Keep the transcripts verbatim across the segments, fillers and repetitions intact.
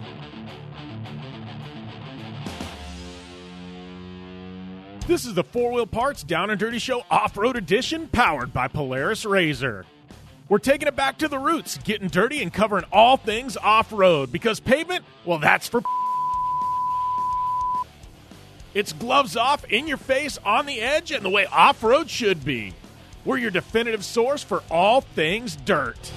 This is the Four Wheel Parts Down and Dirty Show Off-Road Edition, powered by Polaris RZR. We're taking it back to the roots, getting dirty and covering all things off-road, because pavement, well, that's for it's gloves off, in your face, on the edge, and the way off-road should be. We're your definitive source for all things dirt.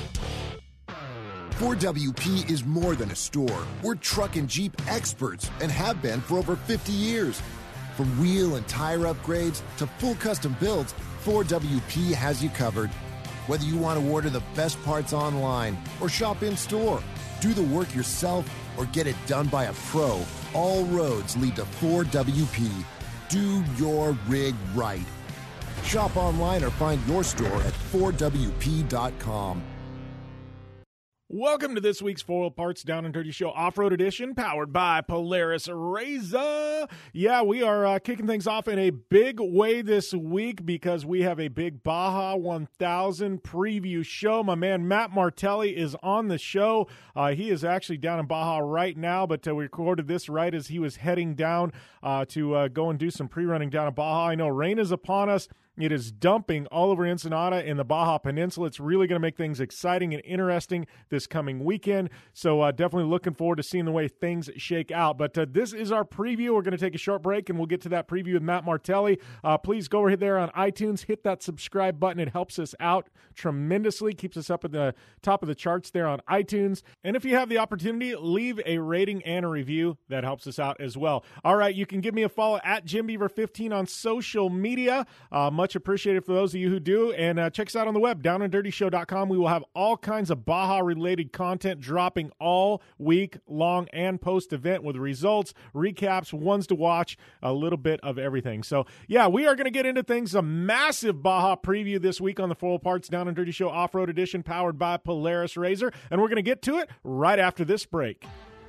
four W P is more than a store. We're truck and Jeep experts and have been for over fifty years. From wheel and tire upgrades to full custom builds, four W P has you covered. Whether you want to order the best parts online or shop in store, do the work yourself, or get it done by a pro, all roads lead to four W P. Do your rig right. Shop online or find your store at four W P dot com. Welcome to this week's Four Wheel Parts Down and Dirty Show Off-Road Edition, powered by Polaris RZR. Yeah, we are uh, kicking things off in a big way this week because we have a big Baja one thousand preview show. My man Matt Martelli is on the show. Uh, he is actually down in Baja right now, but uh, we recorded this right as he was heading down uh, to uh, go and do some pre-running down in Baja. I know rain is upon us. It is dumping all over Ensenada and the Baja Peninsula. It's really going to make things exciting and interesting this coming weekend. So uh, definitely looking forward to seeing the way things shake out. But uh, this is our preview. We're going to take a short break, and we'll get to that preview with Matt Martelli. Uh, please go over there on iTunes. Hit that subscribe button. It helps us out tremendously. Keeps us up at the top of the charts there on iTunes. And if you have the opportunity, leave a rating and a review. That helps us out as well. All right, you can give me a follow at Jim Beaver fifteen on social media. Uh, Much appreciated for those of you who do. And uh, check us out on the web, down and dirty show dot com. We will have all kinds of Baja-related content dropping all week long and post-event with results, recaps, ones to watch, a little bit of everything. So, yeah, we are going to get into things. A massive Baja preview this week on the Four Wheel Parts Down and Dirty Show Off-Road Edition, powered by Polaris RZR. And we're going to get to it right after this break.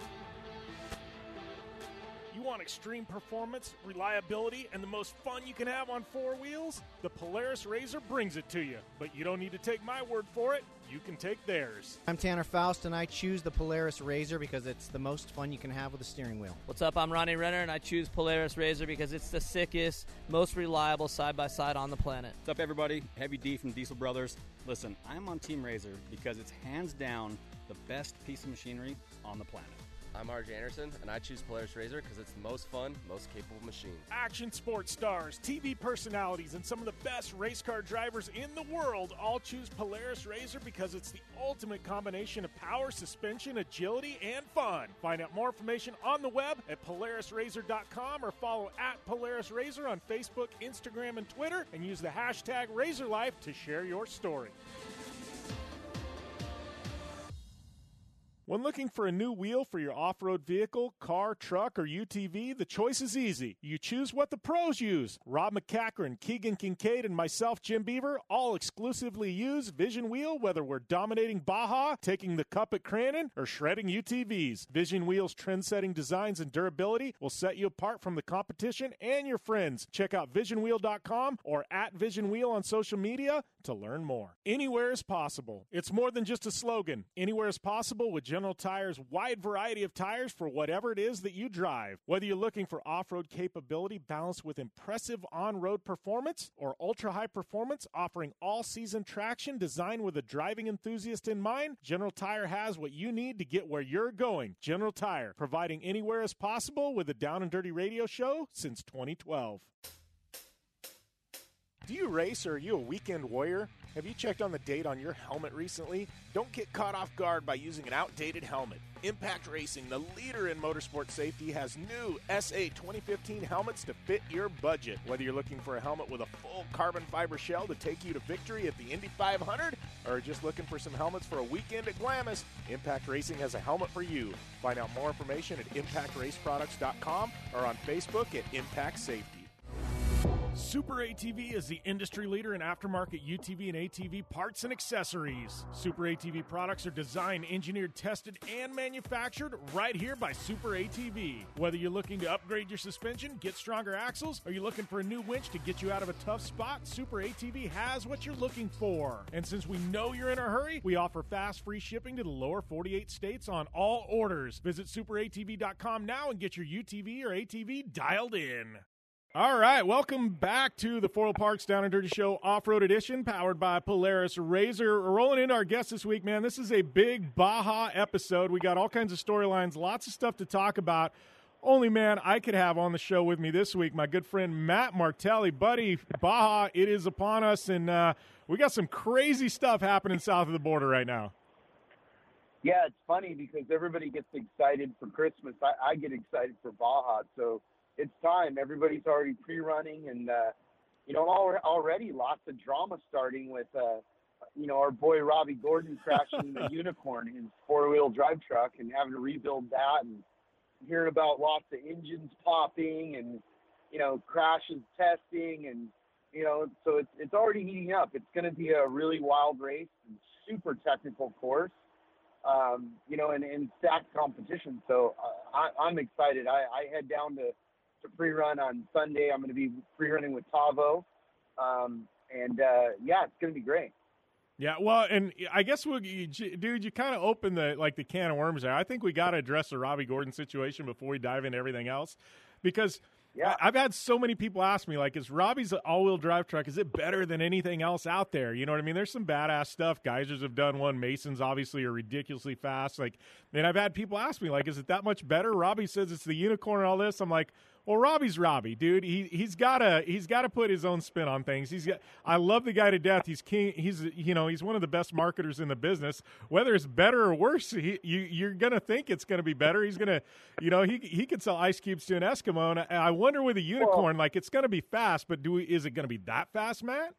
Want extreme performance, reliability, and the most fun you can have on four wheels? The Polaris RZR brings it to you. But you don't need to take my word for it. You can take theirs. I'm Tanner Faust, and I choose the Polaris RZR because it's the most fun you can have with a steering wheel. What's up? I'm Ronnie Renner, and I choose Polaris RZR because it's the sickest, most reliable side-by-side on the planet. What's up, everybody? Heavy D from Diesel Brothers. Listen, I'm on Team RZR because it's hands down the best piece of machinery on the planet. I'm R J Anderson, and I choose Polaris RZR because it's the most fun, most capable machine. Action sports stars, T V personalities, and some of the best race car drivers in the world all choose Polaris RZR because it's the ultimate combination of power, suspension, agility, and fun. Find out more information on the web at Polaris RZR dot com or follow at Polaris RZR on Facebook, Instagram, and Twitter, and use the hashtag RazorLife to share your story. When looking for a new wheel for your off-road vehicle, car, truck, or U T V, the choice is easy. You choose what the pros use. Rob McCachran, Keegan Kincaid, and myself, Jim Beaver, all exclusively use Vision Wheel, whether we're dominating Baja, taking the cup at Crandon, or shredding U T Vs. Vision Wheel's trend-setting designs and durability will set you apart from the competition and your friends. Check out vision wheel dot com or at Vision Wheel on social media to learn more. Anywhere is possible. It's more than just a slogan. Anywhere is possible with General Tire's wide variety of tires for whatever it is that you drive. Whether you're looking for off-road capability balanced with impressive on-road performance or ultra-high performance offering all-season traction designed with a driving enthusiast in mind, General Tire has what you need to get where you're going. General Tire, providing anywhere is possible with a Down and Dirty radio show since twenty twelve. Do you race or are you a weekend warrior? Have you checked on the date on your helmet recently? Don't get caught off guard by using an outdated helmet. Impact Racing, the leader in motorsport safety, has new S A twenty fifteen helmets to fit your budget. Whether you're looking for a helmet with a full carbon fiber shell to take you to victory at the Indy five hundred, or just looking for some helmets for a weekend at Glamis, Impact Racing has a helmet for you. Find out more information at impact race products dot com or on Facebook at Impact Safety. Super A T V is the industry leader in aftermarket U T V and A T V parts and accessories. Super A T V products are designed, engineered, tested, and manufactured right here by Super A T V. Whether you're looking to upgrade your suspension, get stronger axles, or you're looking for a new winch to get you out of a tough spot, Super A T V has what you're looking for. And since we know you're in a hurry, we offer fast, free shipping to the lower forty-eight states on all orders. Visit super A T V dot com now and get your U T V or A T V dialed in. All right, welcome back to the Four Wheel Parks Down and Dirty Show Off-Road Edition, powered by Polaris Razor. We're rolling into our guest this week, man. This is a big Baja episode. We got all kinds of storylines, lots of stuff to talk about. Only man I could have on the show with me this week, my good friend Matt Martelli. Buddy, Baja, it is upon us, and uh, we got some crazy stuff happening south of the border right now. Yeah, it's funny because everybody gets excited for Christmas. I, I get excited for Baja, so it's time. Everybody's already pre-running, and, uh, you know, already lots of drama starting with, uh, you know, our boy Robbie Gordon crashing the Unicorn, his four-wheel drive truck, and having to rebuild that, and hearing about lots of engines popping and, you know, crashes testing, and, you know, so it's, it's already heating up. It's going to be a really wild race and super technical course. Um, you know, and, and stacked competition. So uh, I, I'm excited. I, I head down to, to pre-run on Sunday. I'm going to be pre-running with Tavo. Um, and, uh, yeah, it's going to be great. Yeah, well, and I guess, we'll, you, dude, you kind of opened the like the can of worms there. I think we got to address the Robbie Gordon situation before we dive into everything else, because yeah. I've had so many people ask me, like, is Robbie's all-wheel drive truck, is it better than anything else out there? You know what I mean? There's some badass stuff. Geysers have done one. Masons, obviously, are ridiculously fast. Like, and I've had people ask me, like, is it that much better? Robbie says it's the Unicorn and all this. I'm like, well, Robbie's Robbie, dude. He he's gotta he's gotta put his own spin on things. He's got, I love the guy to death. He's king. He's you know he's one of the best marketers in the business. Whether it's better or worse, he, you you're gonna think it's gonna be better. He's gonna, you know, he he could sell ice cubes to an Eskimo. And I wonder with a Unicorn, like, it's gonna be fast, but do we, is it gonna be that fast, Matt?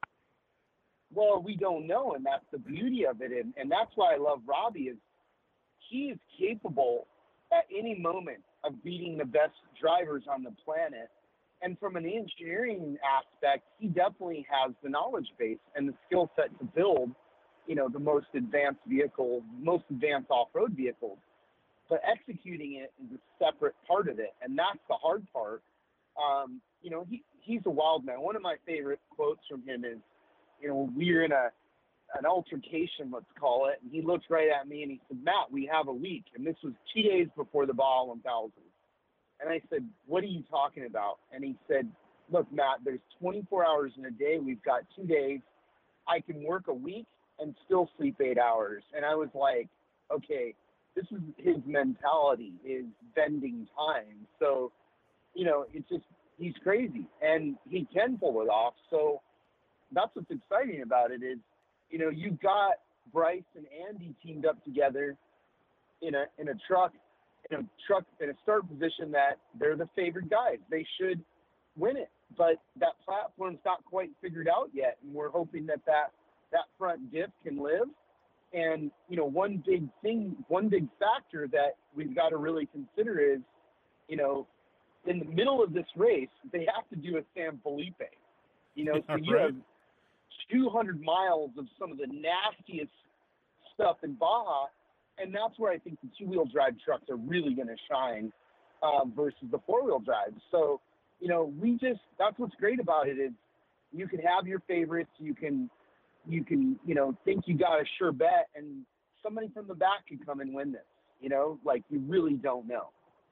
Well, we don't know, and that's the beauty of it, and, and that's why I love Robbie. Is he is capable at any moment of beating the best drivers on the planet. And from an engineering aspect, he definitely has the knowledge base and the skill set to build, you know, the most advanced vehicle, most advanced off-road vehicles. But executing it is a separate part of it, and that's the hard part. Um, you know, he, he's a wild man. One of my favorite quotes from him is, you know, we're in a an altercation, let's call it, and he looked right at me and he said, Matt, we have a week. And this was two days before the Baja one thousand. And I said, what are you talking about? And he said, look, Matt, there's twenty-four hours in a day. We've got two days. I can work a week and still sleep eight hours. And I was like, okay, this is his mentality, is bending time. So, you know, it's just, he's crazy and he can pull it off. So that's what's exciting about it is, you know, you've got Bryce and Andy teamed up together in a in a truck, in a truck in a start position that they're the favored guys. They should win it, but that platform's not quite figured out yet, and we're hoping that that, that front diff can live. And you know, one big thing, one big factor that we've got to really consider is, you know, in the middle of this race, they have to do a San Felipe. You know, so you right. have two hundred miles of some of the nastiest stuff in Baja, and that's where I think the two-wheel drive trucks are really going to shine uh, versus the four-wheel drive. So, you know, we just, that's what's great about it is you can have your favorites, you can, you can, you know, think you got a sure bet, and somebody from the back can come and win this, you know, like you really don't know.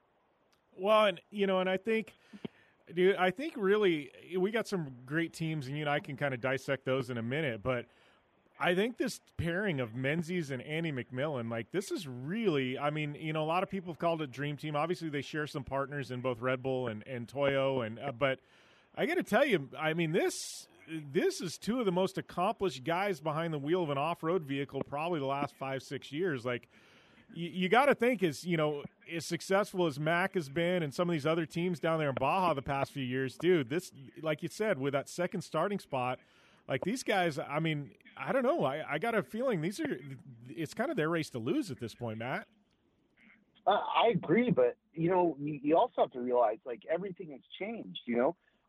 Well, and, you know, and I think, dude, I think really we got some great teams, and you and I can kind of dissect those in a minute. But I think this pairing of Menzies and Andy McMillan, like this is really, I mean, you know, a lot of people have called it Dream Team. Obviously, they share some partners in both Red Bull and, and Toyo. And uh, but I got to tell you, I mean, this this is two of the most accomplished guys behind the wheel of an off-road vehicle probably the last five, six years. Like, you, you got to think is, you know, as successful as Mac has been and some of these other teams down there in Baja the past few years, dude, this, like you said, with that second starting spot, like these guys, I mean, I don't know. I, I got a feeling these are, it's kind of their race to lose at this point, Matt. Uh, I agree, but, you know, you, you also have to realize, like, everything has changed, you know.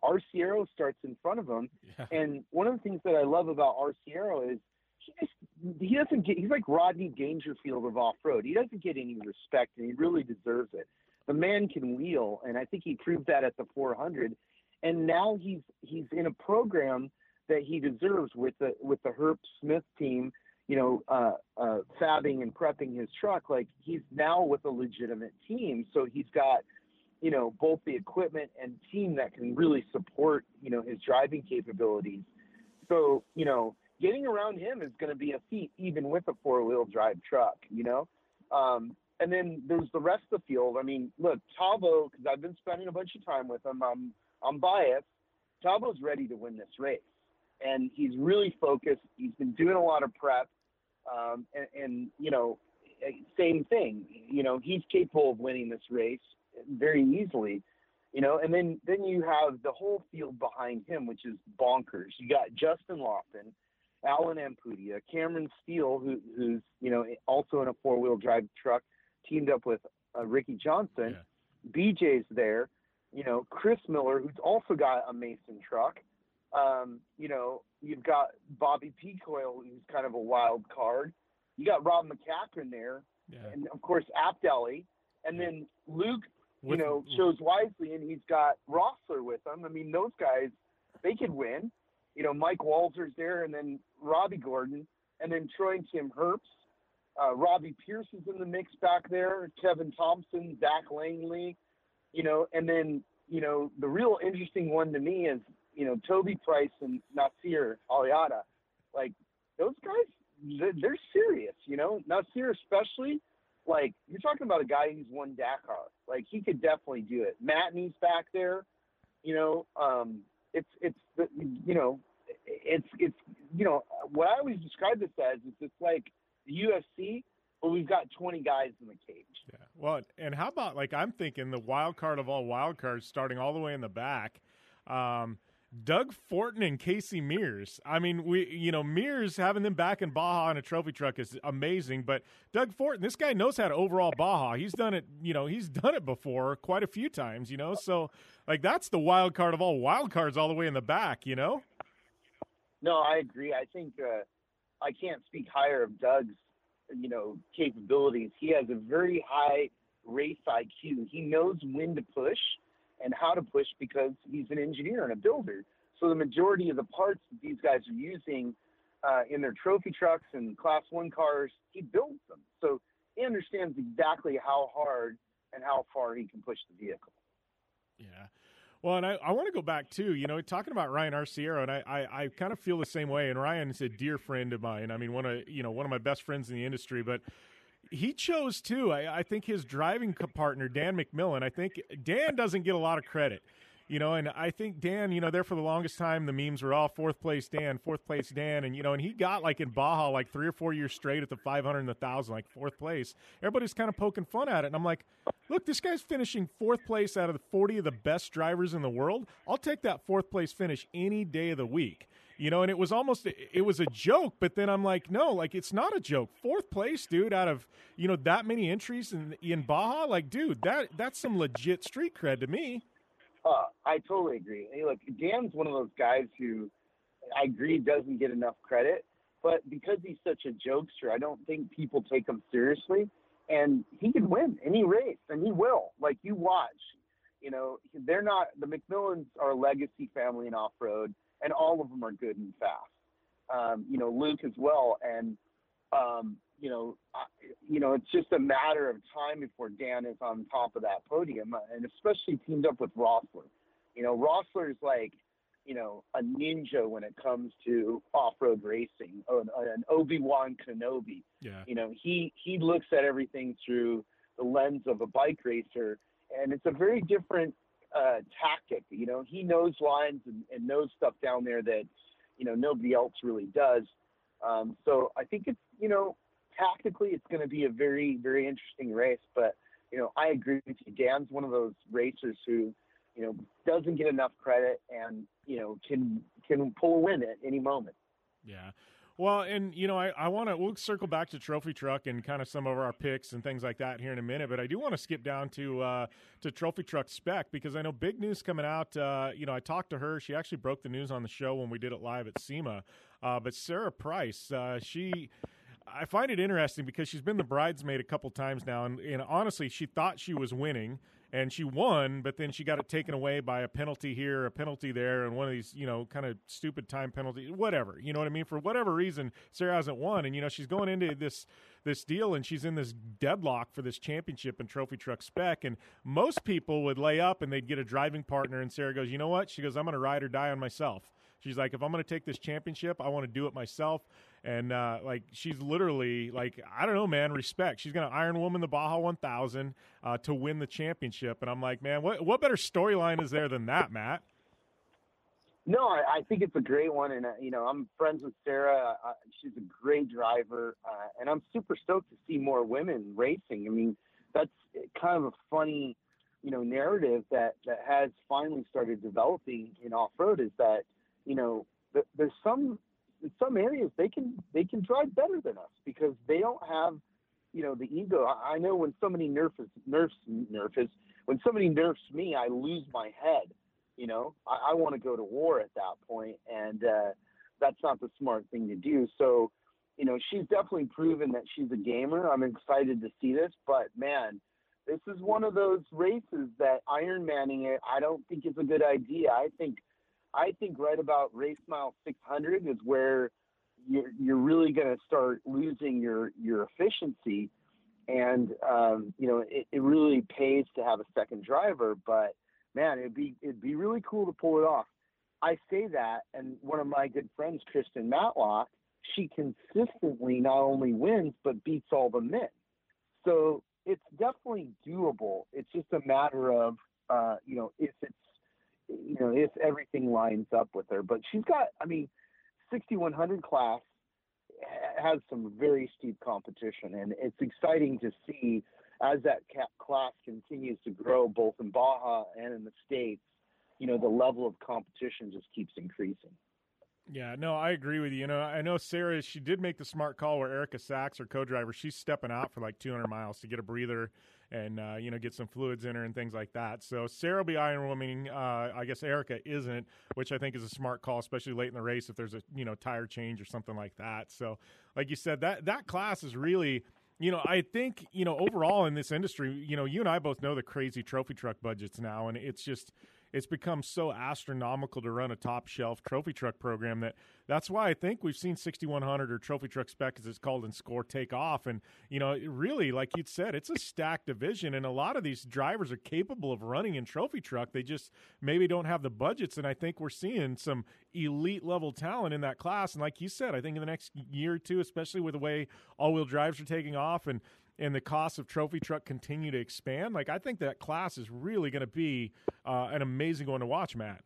Arciero starts in front of him. Yeah. And one of the things that I love about Arciero is he just he doesn't get he's like Rodney Dangerfield of off-road. He doesn't get any respect, and he really deserves it. The man can wheel, and I think he proved that at the four hundred. And now he's he's in a program that he deserves with the with the Herb Smith team, you know, uh, uh, fabbing and prepping his truck. Like, he's now with a legitimate team, so he's got, you know, both the equipment and team that can really support, you know, his driving capabilities. So, you know, getting around him is going to be a feat, even with a four-wheel drive truck, you know. Um, and then there's the rest of the field. I mean, look, Tavo, because I've been spending a bunch of time with him, I'm, I'm biased. Tavo's ready to win this race. And he's really focused. He's been doing a lot of prep. Um, and, and, you know, same thing. You know, he's capable of winning this race very easily. You know, and then, then you have the whole field behind him, which is bonkers. You got Justin Lawson, Alan Ampudia, Cameron Steele, who, who's, you know, also in a four-wheel drive truck, teamed up with uh, Ricky Johnson. Yeah. B J's there. You know, Chris Miller, who's also got a Mason truck. Um, you know, you've got Bobby Peacoil, who's kind of a wild card. You got Rob McCaffrey there. Yeah. And, of course, Abdeli. And yeah. then Luke, with, you know, shows wisely, and he's got Rossler with him. I mean, those guys, they could win. You know, Mike Walzer's there, and then Robbie Gordon, and then Troy and Tim Herbst. Uh, Robbie Pierce is in the mix back there. Kevin Thompson, Zach Langley, you know, and then, you know, the real interesting one to me is, you know, Toby Price and Nasir Aliada. Like, those guys, they're, they're serious, you know. Nasir especially, like, you're talking about a guy who's won Dakar. Like, he could definitely do it. Matney's back there, you know. Um, it's, it's the, you know, it's, it's, you know, what I always describe this as is it's like the U F C, but we've got twenty guys in the cage. Yeah. Well, and how about, like, I'm thinking the wild card of all wild cards starting all the way in the back. Um, Doug Fortin and Casey Mears. I mean, we, you know, Mears having them back in Baja in a trophy truck is amazing, but Doug Fortin, this guy knows how to overall Baja. He's done it, you know, he's done it before quite a few times, you know, so like that's the wild card of all wild cards all the way in the back, you know? No, I agree. I think uh, I can't speak higher of Doug's, you know, capabilities. He has a very high race I Q. He knows when to push and how to push because he's an engineer and a builder. So the majority of the parts that these guys are using uh, in their trophy trucks and class one cars, he builds them. So he understands exactly how hard and how far he can push the vehicle. Yeah. Well, and I, I want to go back too, you know, talking about Ryan Arciero, and I, I, I kind of feel the same way. And Ryan is a dear friend of mine. I mean, one of, you know, one of my best friends in the industry, but he chose too. I, I think his driving partner, Dan McMillan, I think Dan doesn't get a lot of credit, you know, and I think Dan, you know, there for the longest time, the memes were all fourth place Dan, fourth place Dan. And, you know, and he got like in Baja, like three or four years straight at the five hundred and the thousand, like fourth place. Everybody's kind of poking fun at it. And I'm like, look, this guy's finishing fourth place out of the forty of the best drivers in the world. I'll take that fourth place finish any day of the week. You know, and it was almost, it was a joke, but then I'm like, no, like, it's not a joke. Fourth place, dude, out of, you know, that many entries in, in Baja, like, dude, that that's some legit street cred to me. Uh, I totally agree. Hey, look, Dan's one of those guys who I agree doesn't get enough credit, but because he's such a jokester, I don't think people take him seriously, and he can win any race, and he will. Like, you watch, you know, they're not, the McMillans are a legacy family in off-road, and all of them are good and fast. Um, you know, Luke as well. And, um, you know, I, you know, it's just a matter of time before Dan is on top of that podium, and especially teamed up with Rossler. You know, Rossler is like, you know, a ninja when it comes to off-road racing, an, an Obi-Wan Kenobi. Yeah. You know, he, he looks at everything through the lens of a bike racer, and it's a very different Uh, tactic. You know, he knows lines and, and knows stuff down there that, you know, nobody else really does. Um, so I think it's, you know, tactically it's going to be a very, very interesting race. But, you know, I agree with you. Dan's one of those racers who, you know, doesn't get enough credit and, you know, can can pull a win at any moment. Yeah. Well, and, you know, I, I want to, we'll circle back to Trophy Truck and kind of some of our picks and things like that here in a minute, but I do want to skip down to uh, to Trophy Truck Spec because I know big news coming out. Uh, you know, I talked to her. She actually broke the news on the show when we did it live at SEMA. Uh, but Sarah Price, uh, she, I find it interesting because she's been the bridesmaid a couple times now, and, and honestly, she thought she was winning. And she won, but then she got it taken away by a penalty here, a penalty there, and one of these, you know, kind of stupid time penalties, whatever. You know what I mean? For whatever reason, Sarah hasn't won. And, you know, she's going into this this deal, and she's in this deadlock for this championship in Trophy Truck Spec. And most people would lay up, and they'd get a driving partner, and Sarah goes, you know what? She goes, I'm going to ride or die on myself. She's like, if I'm going to take this championship, I want to do it myself. And, uh, like, she's literally, like, I don't know, man, respect. She's going to Iron Woman the Baja one thousand uh, to win the championship. And I'm like, man, what what better storyline is there than that, Matt? No, I, I think it's a great one. And, uh, you know, I'm friends with Sarah. Uh, she's a great driver. Uh, and I'm super stoked to see more women racing. I mean, that's kind of a funny, you know, narrative that, that has finally started developing in off-road is that, you know, th- there's some – in some areas they can they can drive better than us because they don't have, you know, the ego. I, I know when somebody nerfs nerfs nerfs when somebody nerfs me, I lose my head. You know, I, I want to go to war at that point, and uh, that's not the smart thing to do. So, you know, she's definitely proven that she's a gamer. I'm excited to see this, but man, this is one of those races that Ironmanning it, I don't think is a good idea. I think. I think right about race mile six hundred is where you're, you're really going to start losing your, your efficiency. And, um, you know, it, it really pays to have a second driver, but man, it'd be, it'd be really cool to pull it off. I say that. And one of my good friends, Kristen Matlock, she consistently not only wins, but beats all the men. So it's definitely doable. It's just a matter of, uh, you know, if it's, you know, if everything lines up with her. But she's got, I mean, sixty-one hundred class has some very steep competition, and it's exciting to see as that class continues to grow both in Baja and in the States, you know, the level of competition just keeps increasing. Yeah, no, I agree with you. You know, I know Sarah, she did make the smart call where Erica Sachs, her co-driver, she's stepping out for like two hundred miles to get a breather and, uh, you know, get some fluids in her and things like that. So Sarah will be Iron Womaning. Uh, I guess Erica isn't, which I think is a smart call, especially late in the race if there's a, you know, tire change or something like that. So like you said, that, that class is really, you know, I think, you know, overall in this industry, you know, you and I both know the crazy trophy truck budgets now, and it's just – it's become so astronomical to run a top-shelf trophy truck program that that's why I think we've seen sixty-one hundred or Trophy Truck Spec, as it's called in SCORE, take off. And, you know, it really, like you'd said, it's a stacked division, and a lot of these drivers are capable of running in trophy truck. They just maybe don't have the budgets, and I think we're seeing some elite-level talent in that class. And like you said, I think in the next year or two, especially with the way all-wheel drives are taking off and and the costs of trophy truck continue to expand, like I think that class is really going to be uh, an amazing one to watch, Matt.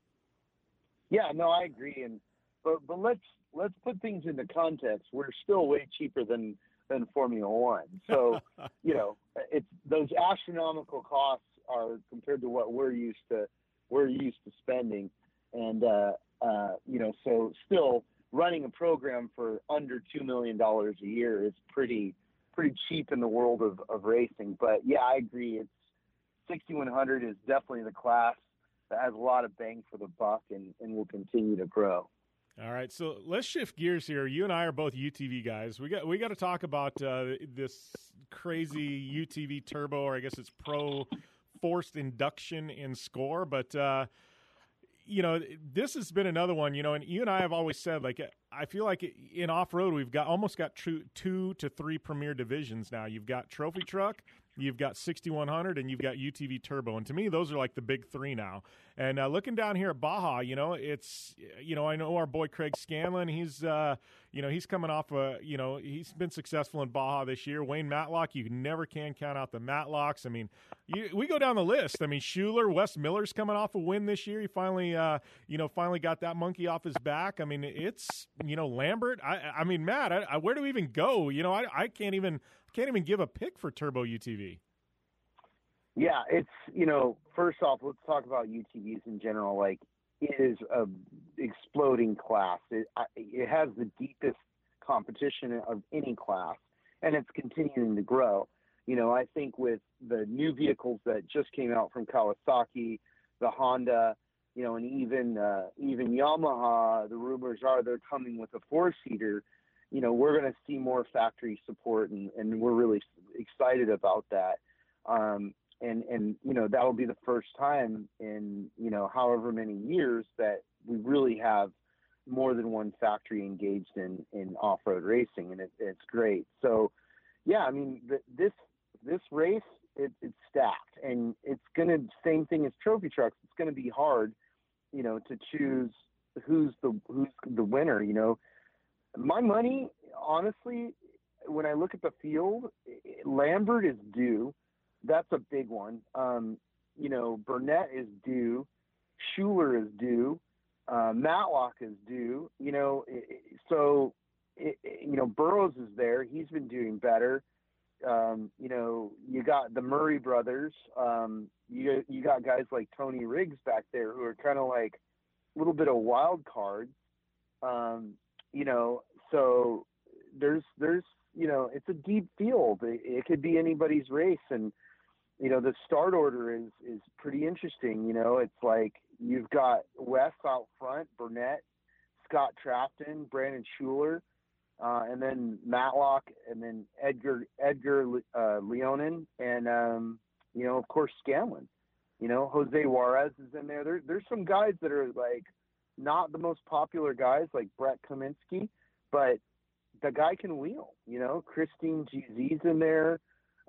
Yeah, no, I agree. And but but let's let's put things into context. We're still way cheaper than than Formula One. So you know, it's those astronomical costs are compared to what we're used to we're used to spending, and uh, uh, you know, so still running a program for under two million dollars a year is pretty. pretty cheap in the world of, of racing. But yeah, I agree. It's sixty-one hundred is definitely the class that has a lot of bang for the buck and, and will continue to grow. All right, so let's shift gears here. You and I are both U T V guys. We got we got to talk about uh, this crazy U T V turbo, or I guess it's pro forced induction in SCORE. But uh, you know, this has been another one. You know, and you and I have always said, like, I feel like in off-road we've got almost got two, two to three premier divisions now. You've got Trophy Truck, you've got sixty-one hundred, and you've got U T V Turbo. And to me, those are like the big three now. And uh, looking down here at Baja, you know, it's, you know, I know our boy Craig Scanlon, he's, uh, you know, he's coming off a, you know, he's been successful in Baja this year. Wayne Matlock, you never can count out the Matlocks. I mean, you, we go down the list. I mean, Schuler, Wes Miller's coming off a win this year. He finally, uh, you know, finally got that monkey off his back. I mean, it's, you know, Lambert. I, I mean, Matt, I, I, where do we even go? You know, I, I can't even, can't even give a pick for Turbo U T V. Yeah, it's, you know, first off, let's talk about U T Vs in general. Like, is a exploding class. It, it has the deepest competition of any class, and it's continuing to grow. You know, I think with the new vehicles that just came out from Kawasaki, the Honda, you know, and even uh, even Yamaha, the rumors are they're coming with a four-seater. You know, we're going to see more factory support, and, and we're really excited about that. Um, and, and, you know, that will be the first time in, you know, however many years that we really have more than one factory engaged in, in off-road racing, and it, it's great. So, yeah, I mean, th- this this race, it, it's stacked, and it's going to, same thing as trophy trucks, it's going to be hard, you know, to choose who's the who's the winner, you know. My money, honestly, when I look at the field, Lambert is due. That's a big one. Um, you know, Burnett is due. Schuler is due. Uh, Matlock is due. You know, so, it, you know, Burrows is there. He's been doing better. Um, you know, you got the Murray brothers. Um, you, you got guys like Tony Riggs back there who are kind of like a little bit of wild cards. Um, you know, so there's, there's, you know, it's a deep field. It, it could be anybody's race. And, you know, the start order is, is pretty interesting. You know, it's like you've got Wes out front, Burnett, Scott Trafton, Brandon Schuler, uh, and then Matlock, and then Edgar, Edgar uh, Leonin, and, um, you know, of course, Scanlon. You know, Jose Juarez is in there. there. There's some guys that are like not the most popular guys, like Brett Kaminsky, but the guy can wheel. You know, Christine G Z's in there.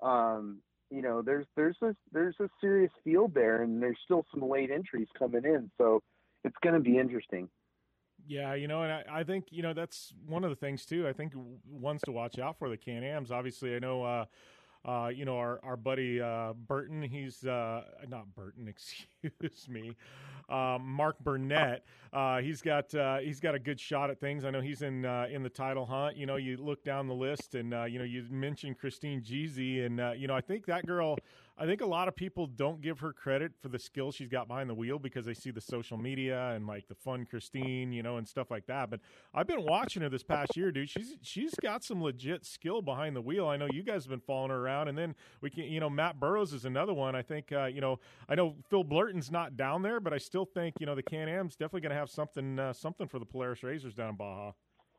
Um, you know, there's there's a there's a serious field there, and there's still some late entries coming in, so it's going to be interesting. Yeah, you know, and I, I think, you know, that's one of the things too. I think ones to watch out for, the Can-Ams. Obviously, I know. Uh, Uh, you know, our, our buddy uh, Burton, he's uh, not Burton, excuse me, um, Mark Burnett. Uh, he's got uh, he's got a good shot at things. I know he's in uh, in the title hunt. You know, you look down the list, and uh, you know, you mentioned Christine Jeezy, and uh, you know, I think that girl. I think a lot of people don't give her credit for the skill she's got behind the wheel because they see the social media and like the fun Christine, you know, and stuff like that. But I've been watching her this past year, dude. She's she's got some legit skill behind the wheel. I know you guys have been following her around, and then we can, you know, Matt Burrows is another one. I think, uh, you know, I know Phil Blurton's not down there, but I still think, you know, the Can-Am's definitely going to have something uh, something for the Polaris Razors down in Baja.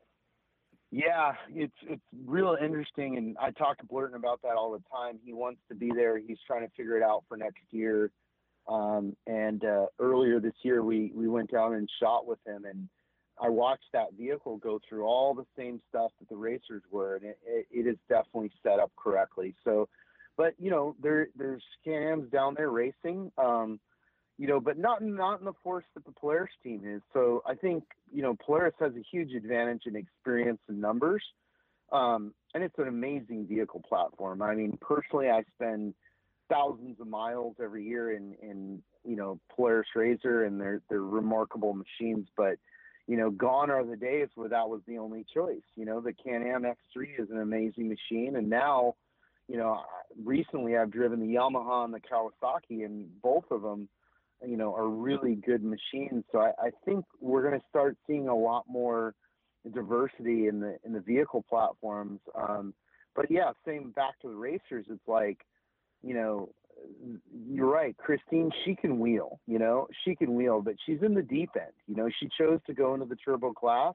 Yeah, it's it's real interesting, and I talk to Blurton about that all the time. He wants to be there. He's trying to figure it out for next year. Um, and uh, earlier this year, we, we went down and shot with him, and I watched that vehicle go through all the same stuff that the racers were, and it, it, it is definitely set up correctly. So, but, you know, there there's Can-Ams down there racing, um, you know, but not, not in the force that the Polaris team is. So I think, you know, Polaris has a huge advantage in experience and numbers. Um, and it's an amazing vehicle platform. I mean, personally, I spend thousands of miles every year in, in you know, Polaris Razor, and they're, they're remarkable machines. But, you know, gone are the days where that was the only choice. You know, the Can-Am X three is an amazing machine. And now, you know, recently I've driven the Yamaha and the Kawasaki, and both of them, you know, are really good machines. So I, I think we're going to start seeing a lot more diversity in the in the vehicle platforms. Um, but yeah, same back to the racers. It's like, you know, you're right. Christine, she can wheel. You know, she can wheel, but she's in the deep end. You know, she chose to go into the turbo class,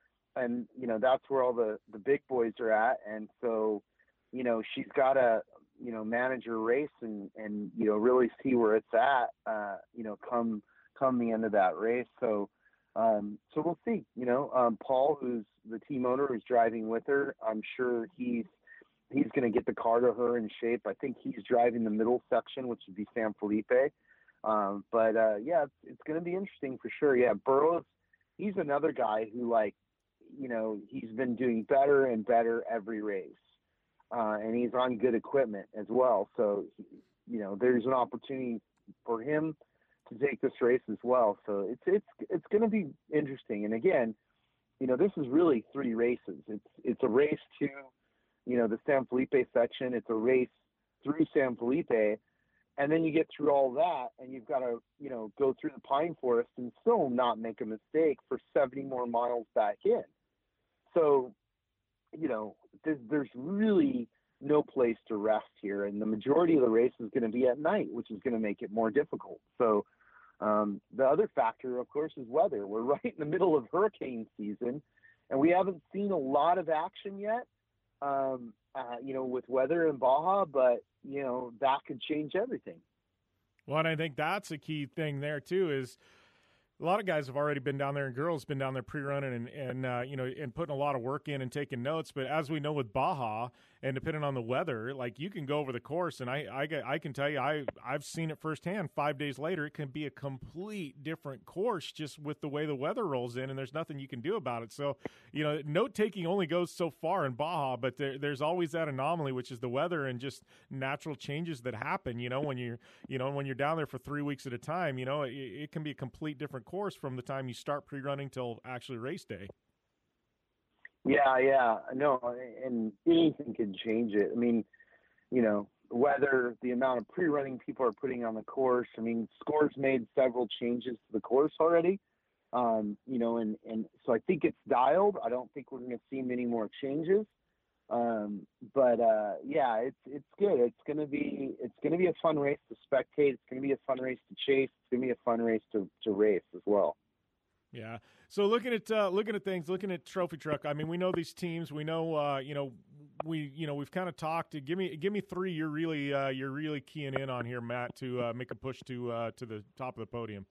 and you know that's where all the the big boys are at. And so, you know, she's got to, you know, manage her race and, and, you know, really see where it's at, uh, you know, come, come the end of that race. So, um, so we'll see, you know, um, Paul, who's the team owner, who's driving with her. I'm sure he's, he's going to get the car to her in shape. I think he's driving the middle section, which would be San Felipe. Um, but, uh, yeah, it's, it's going to be interesting for sure. Yeah. Burrows, he's another guy who, like, you know, he's been doing better and better every race. Uh, and he's on good equipment as well. So, you know, there's an opportunity for him to take this race as well. So it's, it's, it's going to be interesting. And again, you know, this is really three races. It's, it's a race to, you know, the San Felipe section. It's a race through San Felipe. And then you get through all that, and you've got to, you know, go through the pine forest and still not make a mistake for seventy more miles back in. So, you know, there's, there's really no place to rest here, and the majority of the race is going to be at night, which is going to make it more difficult. So um, the other factor, of course, is weather. We're right in the middle of hurricane season, and we haven't seen a lot of action yet, um, uh, you know, with weather in Baja, but, you know, that could change everything. Well, and I think that's a key thing there, too, is a lot of guys have already been down there, and girls been down there pre-running and, and uh, you know, and putting a lot of work in and taking notes. But as we know with Baja, and depending on the weather, like you can go over the course, and I, I, I can tell you, I, I've seen it firsthand. Five days later, it can be a complete different course just with the way the weather rolls in, and there's nothing you can do about it. So, you know, note-taking only goes so far in Baja, but there, there's always that anomaly, which is the weather and just natural changes that happen, you know, when you're, you know, when you're down there for three weeks at a time, you know, it, it can be a complete different course from the time you start pre-running till actually race day. Yeah, yeah, no, and anything can change it. I mean, you know, whether the amount of pre-running people are putting on the course. I mean, Score's made several changes to the course already, um, you know, and, and so I think it's dialed. I don't think we're going to see many more changes. Um, but uh, yeah, it's it's good. It's going to be it's going to be a fun race to spectate. It's going to be a fun race to chase. It's going to be a fun race to, to race as well. Yeah. So looking at uh, looking at things, looking at Trophy Truck. I mean, we know these teams. We know, uh, you know, we you know we've kind of talked. Give me give me three. You're really uh, you're really keying in on here, Matt, to uh, make a push to uh, to the top of the podium.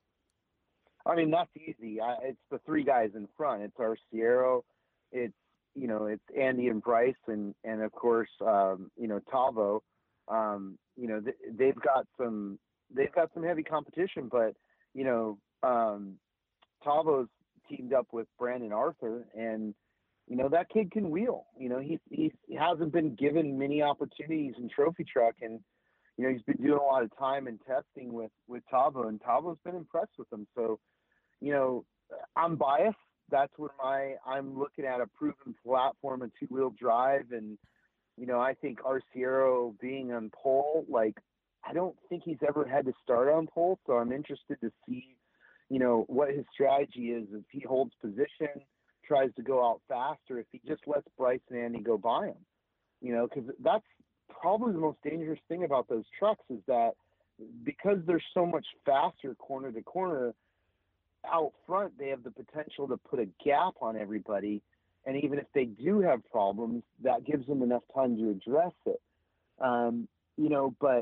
I mean, that's easy. I, it's the three guys in front. It's Arciero. It's you know it's Andy and Bryce, and and of course um, you know Tavo. Um, you know th- they've got some they've got some heavy competition, but you know. Um, Tavo's teamed up with Brandon Arthur, and you know that kid can wheel. You know he's he's, he hasn't been given many opportunities in Trophy Truck, and you know he's been doing a lot of time and testing with with Tavo, and Tavo's been impressed with him. So, you know, I'm biased. That's where my I'm looking at a proven platform and two wheel drive, and you know I think Arciero being on pole, like I don't think he's ever had to start on pole, so I'm interested to see. You know, what his strategy is, if he holds position, tries to go out fast, or if he just lets Bryce and Andy go by him. You know, because that's probably the most dangerous thing about those trucks is that because they're so much faster corner to corner, out front they have the potential to put a gap on everybody. And even if they do have problems, that gives them enough time to address it. Um, you know, but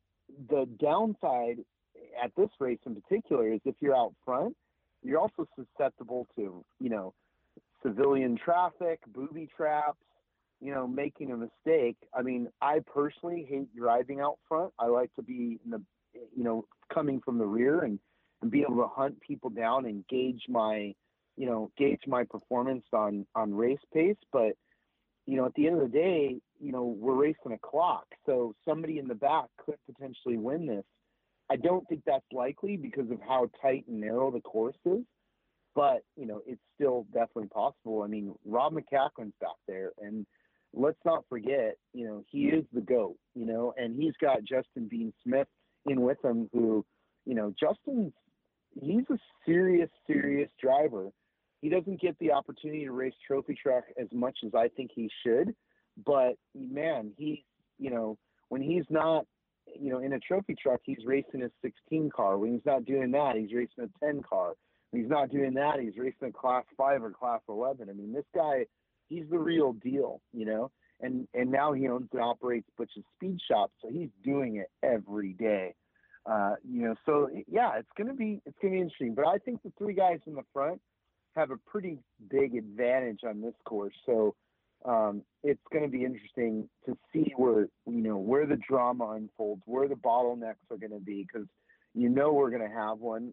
the downside at this race in particular is if you're out front, you're also susceptible to, you know, civilian traffic, booby traps, you know, making a mistake. I mean, I personally hate driving out front. I like to be in the, you know, coming from the rear and, and be able to hunt people down and gauge my, you know, gauge my performance on, on race pace. But, you know, at the end of the day, you know, we're racing a clock. So somebody in the back could potentially win this. I don't think that's likely because of how tight and narrow the course is, but, you know, it's still definitely possible. I mean, Rob McCacklin's back there, and let's not forget, you know, he is the GOAT, you know, and he's got Justin Bean Smith in with him who, you know, Justin's, he's a serious, serious driver. He doesn't get the opportunity to race Trophy Truck as much as I think he should, but, man, he's, you know, when he's not, you know, in a Trophy Truck, he's racing a sixteen car. When he's not doing that, he's racing a ten car. When he's not doing that, he's racing a class five or class eleven. I mean, this guy, he's the real deal, you know, and, and now he owns and operates Butch's Speed Shop. So he's doing it every day. Uh, you know, so yeah, it's going to be, it's going to be interesting, but I think the three guys in the front have a pretty big advantage on this course. So, Um, it's going to be interesting to see where, you know, where the drama unfolds, where the bottlenecks are going to be, because, you know, we're going to have one,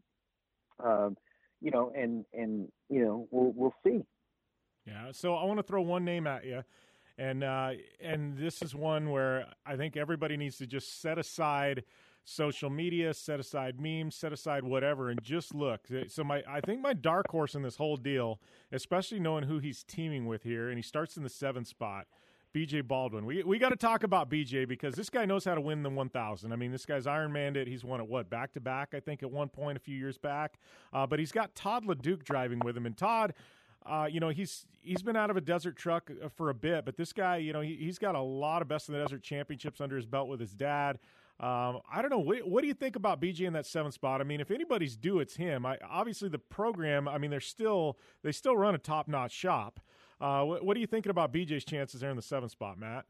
um, you know, and, and, you know, we'll, we'll see. Yeah. So I want to throw one name at you. And, uh, and this is one where I think everybody needs to just set aside social media, set aside memes, set aside whatever, and just look. So my, I think my dark horse in this whole deal, especially knowing who he's teaming with here, and he starts in the seventh spot, B J Baldwin. We we got to talk about B J because this guy knows how to win the one thousand. I mean, this guy's Ironmanned it. He's won it, what, back-to-back, I think, at one point a few years back. Uh, but he's got Todd LeDuc driving with him. And Todd, uh, you know, he's he's been out of a desert truck for a bit. But this guy, you know, he, he's got a lot of Best in the Desert championships under his belt with his dad. Um, I don't know. What, what do you think about B J in that seventh spot? I mean, if anybody's due, it's him. I, obviously, the program, I mean, they're still they still run a top-notch shop. Uh, what, what are you thinking about B J's chances there in the seventh spot, Matt?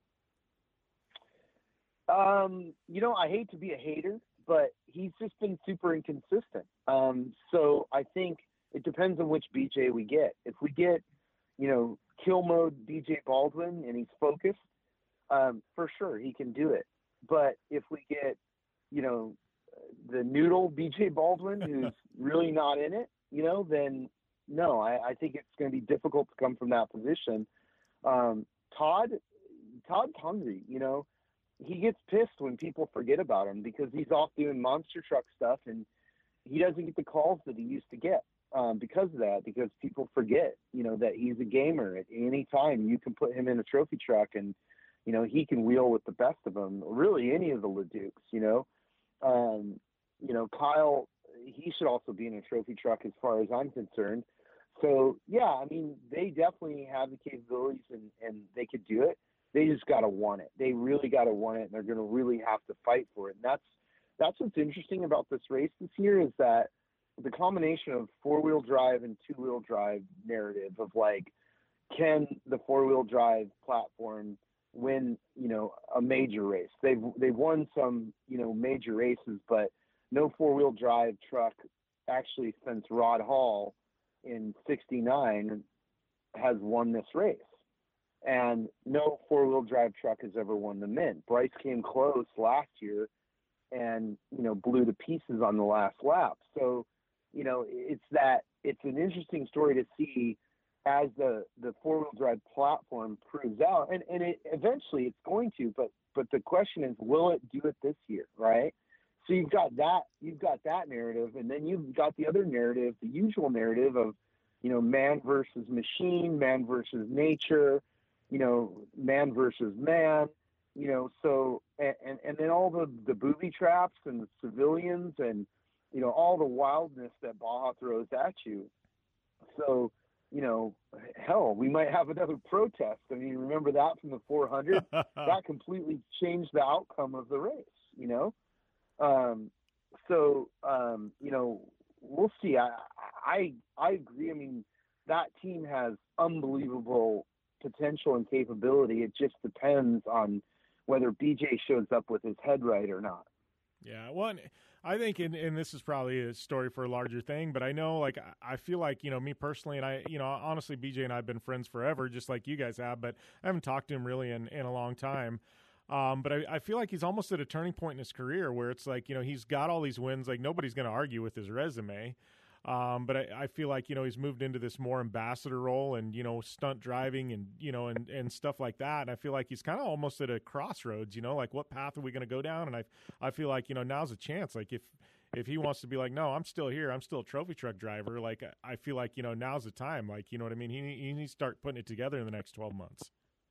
Um, you know, I hate to be a hater, but he's just been super inconsistent. Um, so I think it depends on which B J we get. If we get, you know, kill mode B J Baldwin and he's focused, um, for sure he can do it. But if we get, you know, the noodle B J Baldwin who's really not in it, you know, then no, I, I think it's going to be difficult to come from that position. Um, Todd, Todd's hungry, you know. He gets pissed when people forget about him because he's off doing monster truck stuff and he doesn't get the calls that he used to get um, because of that, because people forget, you know, that he's a gamer. At any time you can put him in a trophy truck and, you know, he can wheel with the best of them, really any of the LeDucs, you know. Um, you know, Kyle, he should also be in a trophy truck as far as I'm concerned. So, yeah, I mean, they definitely have the capabilities and, and they could do it. They just got to want it. They really got to want it, and they're going to really have to fight for it. And that's that's what's interesting about this race this year is that the combination of four-wheel drive and two-wheel drive narrative of, like, can the four-wheel drive platform win, you know, a major race? They've, they've won some, you know, major races, but no four-wheel drive truck actually since Rod Hall in sixty-nine has won this race. And no four-wheel drive truck has ever won the Mint. Bryce came close last year and, you know, blew to pieces on the last lap. So, you know, it's that it's an interesting story to see as the, the four-wheel drive platform proves out. And, and it eventually it's going to, but, but the question is, will it do it this year, right? So you've got that, you've got that narrative, and then you've got the other narrative, the usual narrative of, you know, man versus machine, man versus nature, you know, man versus man, you know, so, and, and, and then all the, the booby traps and the civilians and, you know, all the wildness that Baja throws at you. So, you know, hell, we might have another protest. I mean, remember that from the four hundred? That completely changed the outcome of the race, you know? Um, so, um, you know, we'll see. I, I, I agree. I mean, that team has unbelievable potential and capability. It just depends on whether B J shows up with his head right or not. Yeah, well, and I think, and, and this is probably a story for a larger thing, but I know, like, I feel like, you know, me personally, and I, you know, honestly, B J and I have been friends forever, just like you guys have, but I haven't talked to him really in, in a long time. Um, but I, I feel like he's almost at a turning point in his career where it's like, you know, he's got all these wins, like nobody's going to argue with his resume. Um, but I, I feel like, you know, he's moved into this more ambassador role and, you know, stunt driving and, you know, and, and stuff like that. And I feel like he's kind of almost at a crossroads, you know, like what path are we going to go down? And I, I feel like, you know, now's a chance. Like if, if he wants to be like, no, I'm still here, I'm still a trophy truck driver. Like, I feel like, you know, now's the time. Like, you know what I mean? He, he needs to start putting it together in the next twelve months.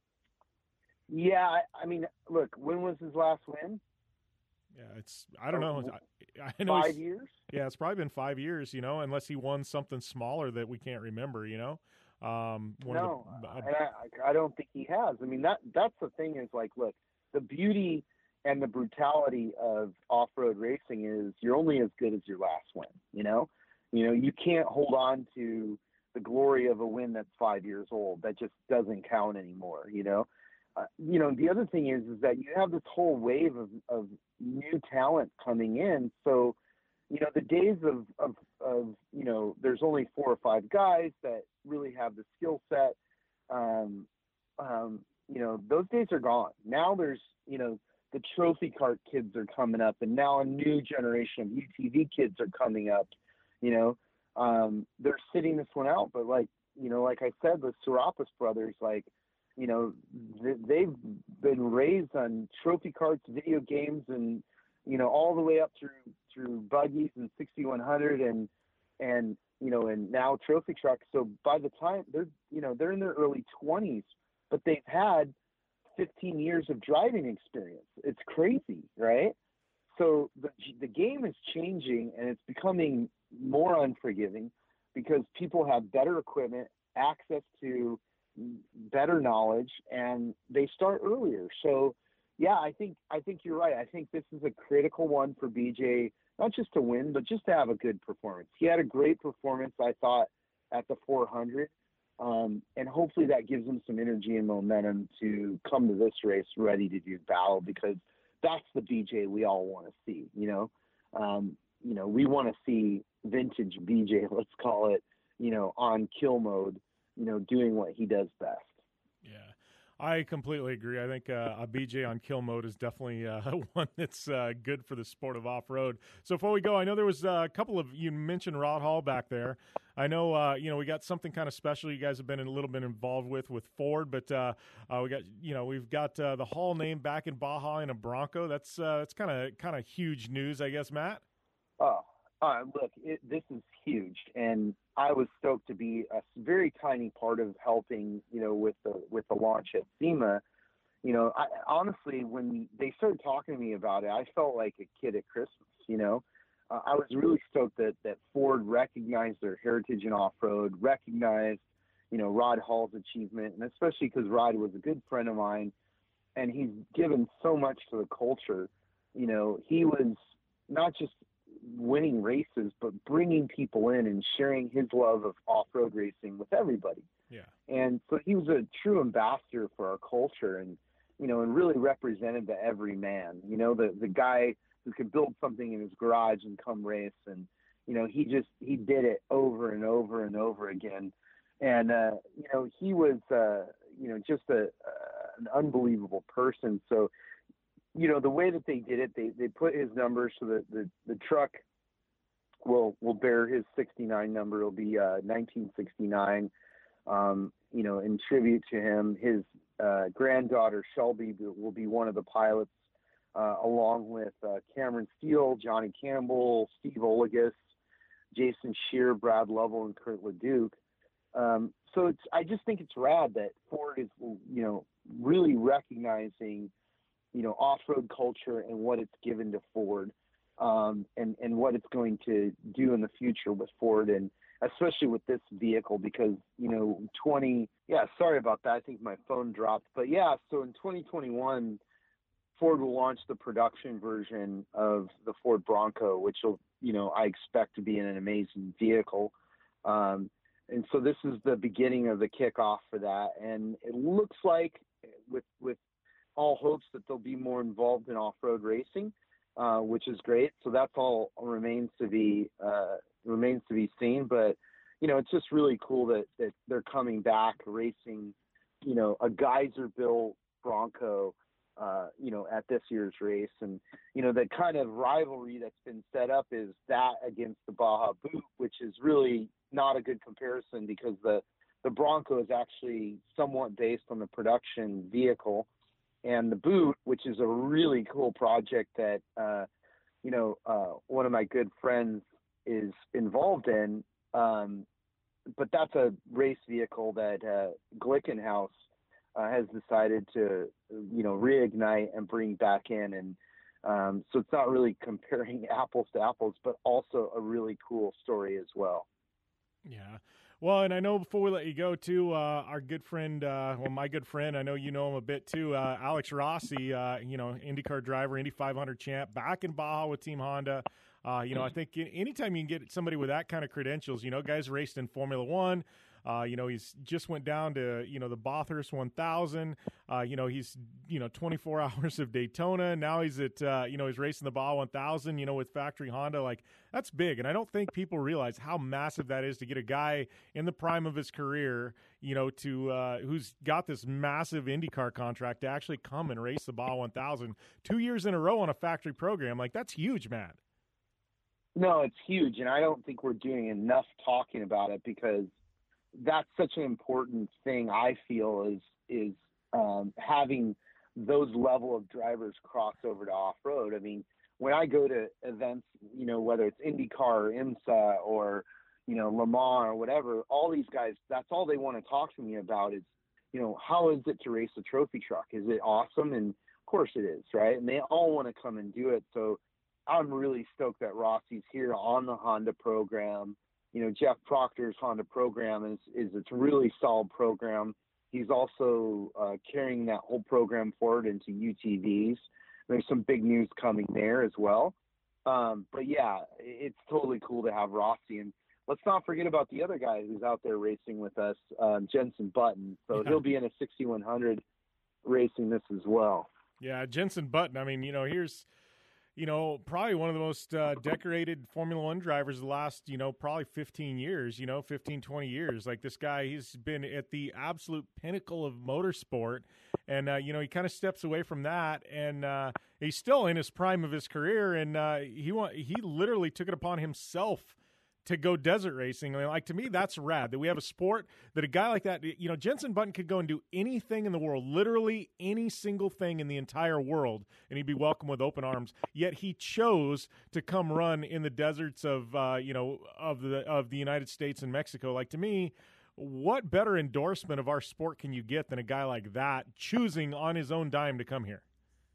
Yeah. I, I mean, look, when was his last win? Yeah, it's I don't know. I, I know five years. Yeah, it's probably been five years. You know, unless he won something smaller that we can't remember. You know, um, one no, of the, uh, and I, I don't think he has. I mean, that that's the thing is like, look, the beauty and the brutality of off-road racing is you're only as good as your last win. You know, you know, you can't hold on to the glory of a win that's five years old. That just doesn't count anymore. You know. Uh, you know, the other thing is, is that you have this whole wave of, of new talent coming in. So, you know, the days of, of, of, you know, there's only four or five guys that really have the skill set. Um, um, you know, those days are gone. Now there's, you know, the trophy cart kids are coming up, and now a new generation of U T V kids are coming up. You know, um, they're sitting this one out. But like, you know, like I said, the Serapis brothers, like, you know, they've been raised on trophy carts, video games, and, you know, all the way up through, through buggies and sixty-one hundred and, and, you know, and now trophy trucks. So by the time they're, you know, they're in their early twenties, but they've had fifteen years of driving experience. It's crazy, right? So the the game is changing, and it's becoming more unforgiving because people have better equipment, access to better knowledge, and they start earlier. So, yeah, I think I think you're right. I think this is a critical one for B J, not just to win, but just to have a good performance. He had a great performance, I thought, at the four hundred, um, and hopefully that gives him some energy and momentum to come to this race ready to do battle, because that's the B J we all want to see. You know, um, you know, we want to see vintage B J, let's call it, you know, on kill mode, you know, doing what he does best. Yeah, I completely agree. I think uh, a B J on kill mode is definitely uh, one that's uh, good for the sport of off-road. So before we go, I know there was uh, a couple of, you mentioned Rod Hall back there. I know, uh, you know, we got something kind of special you guys have been a little bit involved with with Ford, but uh, uh, we got, you know, we've got uh, the Hall name back in Baja in a Bronco. That's uh, that's kind of kind of huge news, I guess, Matt. Oh, uh, look, it, this is huge, and I was stoked to be a very tiny part of helping, you know, with the with the launch at SEMA. You know, I, honestly, when they started talking to me about it, I felt like a kid at Christmas. You know, uh, I was really stoked that that Ford recognized their heritage in off-road, recognized, you know, Rod Hall's achievement, and especially because Rod was a good friend of mine, and he's given so much to the culture. You know, he was not just winning races, but bringing people in and sharing his love of off-road racing with everybody. Yeah. And so he was a true ambassador for our culture, and, you know, and really represented the everyman, you know, the, the guy who could build something in his garage and come race. And, you know, he just, he did it over and over and over again. And, uh, you know, he was, uh, you know, just a, uh, an unbelievable person. So, you know, the way that they did it, they, they put his numbers so that the, the truck will, will bear his sixty-nine number. It'll be uh, nineteen sixty-nine, um, you know, in tribute to him. His uh, granddaughter, Shelby, will be one of the pilots, uh, along with uh, Cameron Steele, Johnny Campbell, Steve Olagus, Jason Shear, Brad Lovell, and Kurt LeDuc. Um, so it's, I just think it's rad that Ford is, you know, really recognizing, you know, off-road culture and what it's given to Ford, um, and, and what it's going to do in the future with Ford, and especially with this vehicle, because, you know, twenty, yeah, sorry about that. I think my phone dropped, but yeah, so in twenty twenty-one, Ford will launch the production version of the Ford Bronco, which will, you know, I expect to be an amazing vehicle. Um, and so this is the beginning of the kickoff for that. And it looks like with, with, all hopes that they'll be more involved in off-road racing, uh, which is great. So that's all remains to be uh, remains to be seen. But, you know, it's just really cool that, that they're coming back racing, you know, a Geyser-built Bronco, uh, you know, at this year's race. And, you know, the kind of rivalry that's been set up is that against the Baja Boot, which is really not a good comparison, because the, the Bronco is actually somewhat based on the production vehicle. And the Boot, which is a really cool project that, uh, you know, uh, one of my good friends is involved in. Um, but that's a race vehicle that uh, Glickenhaus uh, has decided to, you know, reignite and bring back in. And um, so it's not really comparing apples to apples, but also a really cool story as well. Yeah. Well, and I know before we let you go, too, uh, our good friend, uh, well, my good friend, I know you know him a bit, too, uh, Alex Rossi, uh, you know, IndyCar driver, Indy five hundred champ, back in Baja with Team Honda. Uh, you know, I think anytime you can get somebody with that kind of credentials, you know, guys raced in Formula One. Uh, you know, he's just went down to, you know, the Bathurst one thousand. Uh, you know, he's, you know, twenty-four hours of Daytona. Now he's at, uh, you know, he's racing the Baja one thousand, you know, with factory Honda. Like, that's big. And I don't think people realize how massive that is to get a guy in the prime of his career, you know, to, uh, who's got this massive IndyCar contract to actually come and race the Baja one thousand two years in a row on a factory program. Like, that's huge, man. No, it's huge. And I don't think we're doing enough talking about it, because that's such an important thing, I feel, is is um, having those level of drivers cross over to off-road. I mean, when I go to events, you know, whether it's IndyCar or IMSA or, you know, Le Mans or whatever, all these guys, that's all they want to talk to me about is, you know, how is it to race a trophy truck? Is it awesome? And of course it is, right? And they all want to come and do it. So I'm really stoked that Rossi's here on the Honda program. You know, Jeff Proctor's Honda program is, is it's a really solid program. He's also uh, carrying that whole program forward into U T Vs. There's some big news coming there as well. Um, but yeah, it's totally cool to have Rossi. And let's not forget about the other guy who's out there racing with us, um, Jenson Button. So yeah. He'll be in a sixty-one hundred racing this as well. Yeah, Jenson Button. I mean, you know, here's, you know, probably one of the most uh, decorated Formula One drivers of the last, you know, probably fifteen years, you know, fifteen, twenty years. Like this guy, he's been at the absolute pinnacle of motorsport. And, uh, you know, he kind of steps away from that, and uh, he's still in his prime of his career. And uh, he wa- he literally took it upon himself to go desert racing. I mean, like, to me, that's rad that we have a sport that a guy like that, you know, Jenson Button could go and do anything in the world, literally any single thing in the entire world, and he'd be welcome with open arms. Yet he chose to come run in the deserts of, uh, you know, of the of the United States and Mexico. Like, to me, what better endorsement of our sport can you get than a guy like that choosing on his own dime to come here?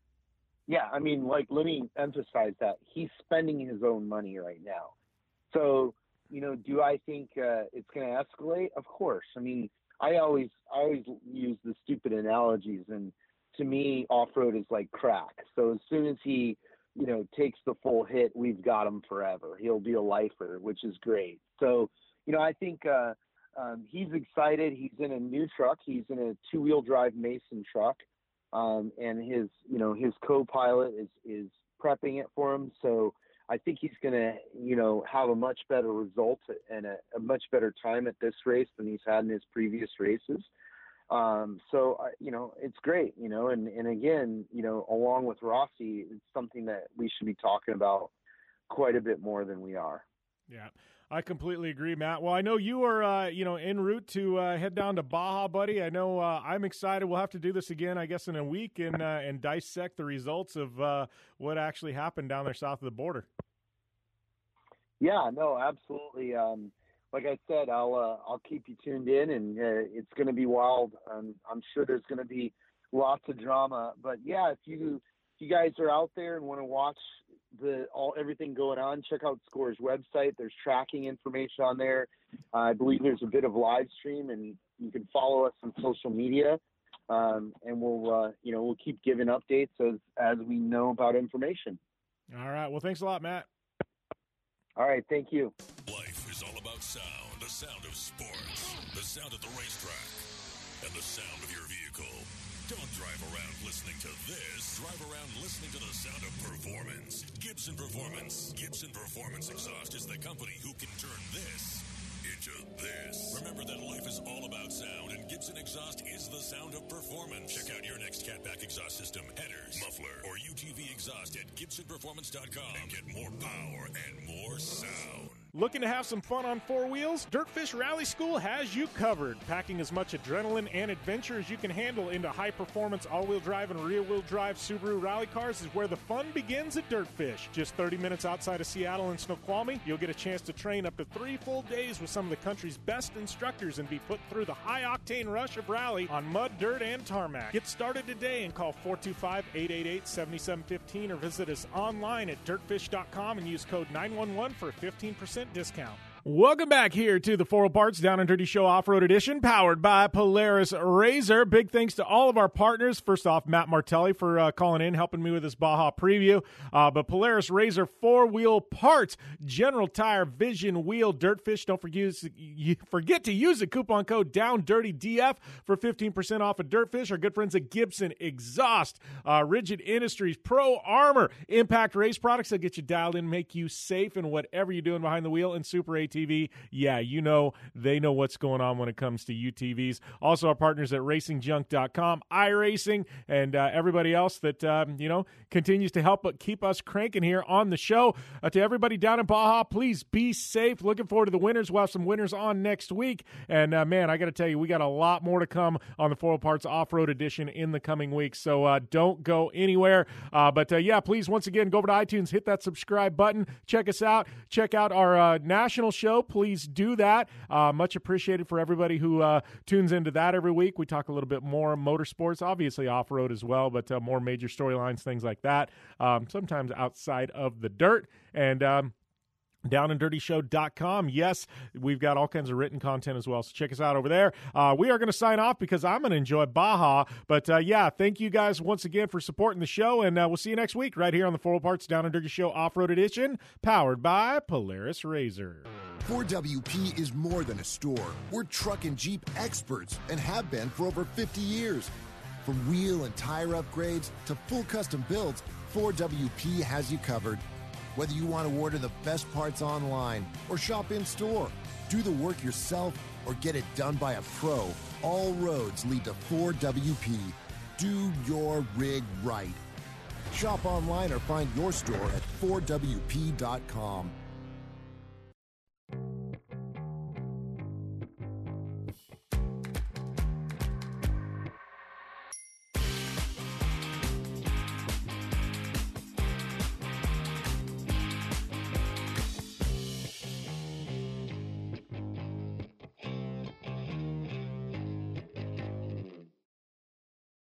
Yeah, I mean, like, let me emphasize that. He's spending his own money right now. So, you know, do I think uh, it's going to escalate? Of course. I mean, I always I always use the stupid analogies, and to me, off-road is like crack. So as soon as he, you know, takes the full hit, we've got him forever. He'll be a lifer, which is great. So, you know, I think uh, um, he's excited. He's in a new truck. He's in a two-wheel drive Mason truck, um, and his, you know, his co-pilot is is prepping it for him. So I think he's going to, you know, have a much better result and a, a much better time at this race than he's had in his previous races. Um, so, uh, you know, it's great, you know, and, and again, you know, along with Rossi, it's something that we should be talking about quite a bit more than we are. Yeah, I completely agree, Matt. Well, I know you are, uh, you know, en route to uh, head down to Baja, buddy. I know uh, I'm excited. We'll have to do this again, I guess, in a week and uh, and dissect the results of uh, what actually happened down there south of the border. Yeah, no, absolutely. Um, like I said, I'll uh, I'll keep you tuned in, and uh, it's going to be wild. Um, I'm sure there's going to be lots of drama. But yeah, if you if you guys are out there and want to watch the all everything going on, check out Score's website. There's tracking information on there. Uh, I believe there's a bit of live stream, and you can follow us on social media. Um, and we'll uh, you know we'll keep giving updates as as we know about information. All right. Well, thanks a lot, Matt. All right, thank you. Life is all about sound, the sound of sports, the sound of the racetrack, and the sound of your vehicle. Don't drive around listening to this. Drive around listening to the sound of performance. Gibson Performance. Gibson Performance Exhaust is the company who can turn this into this. Remember that life is all about sound, and Gibson Exhaust is the sound of performance. Check out your next catback exhaust system, headers, muffler, or U T V exhaust at Gibson Performance dot com and get more power and more sound. Looking to have some fun on four wheels? Dirtfish Rally School has you covered. Packing as much adrenaline and adventure as you can handle into high-performance all-wheel drive and rear-wheel drive Subaru rally cars is where the fun begins at Dirtfish. Just thirty minutes outside of Seattle and Snoqualmie, you'll get a chance to train up to three full days with some of the country's best instructors and be put through the high-octane rush of rally on mud, dirt, and tarmac. Get started today and call four two five, eight eight eight, seven seven one five or visit us online at dirtfish dot com and use code nine one one for a fifteen percent discount. Welcome back here to the four oh Parts Down and Dirty Show Off-Road Edition, powered by Polaris Razor. Big thanks to all of our partners. First off, Matt Martelli for uh, calling in, helping me with this Baja preview. Uh, but Polaris Razor four-wheel parts, General Tire, Vision Wheel, Dirtfish. Don't forget, you forget to use the coupon code DOWNDIRTYDF for fifteen percent off of Dirtfish. Our good friends at Gibson Exhaust, uh, Rigid Industries, Pro Armor, Impact Race Products that get you dialed in, make you safe in whatever you're doing behind the wheel, and Super A T V. Yeah, you know, they know what's going on when it comes to U T Vs. Also, our partners at racing junk dot com, iRacing, and uh, everybody else that, um, you know, continues to help keep us cranking here on the show. Uh, to everybody down in Baja, please be safe. Looking forward to the winners. We'll have some winners on next week. And, uh, man, I got to tell you, we got a lot more to come on the four oh Parts Off-Road Edition in the coming weeks. So uh, don't go anywhere. Uh, but, uh, yeah, please, once again, go over to iTunes, hit that subscribe button. Check us out. Check out our uh, national show. show, please do that. Uh, much appreciated for everybody who uh, tunes into that every week. We talk a little bit more motorsports, obviously off-road as well, but uh, more major storylines, things like that, um, sometimes outside of the dirt. And um, down and dirty show dot com. Yes, we've got all kinds of written content as well, so check us out over there. Uh, we are going to sign off because I'm going to enjoy Baja. But, uh, yeah, thank you guys once again for supporting the show, and uh, we'll see you next week right here on the four oh Parts Down and Dirty Show Off-Road Edition, powered by Polaris Razor. four W P is more than a store. We're truck and Jeep experts and have been for over fifty years. From wheel and tire upgrades to full custom builds, four W P has you covered. Whether you want to order the best parts online or shop in-store, do the work yourself, or get it done by a pro, all roads lead to four W P. Do your rig right. Shop online or find your store at four W P dot com.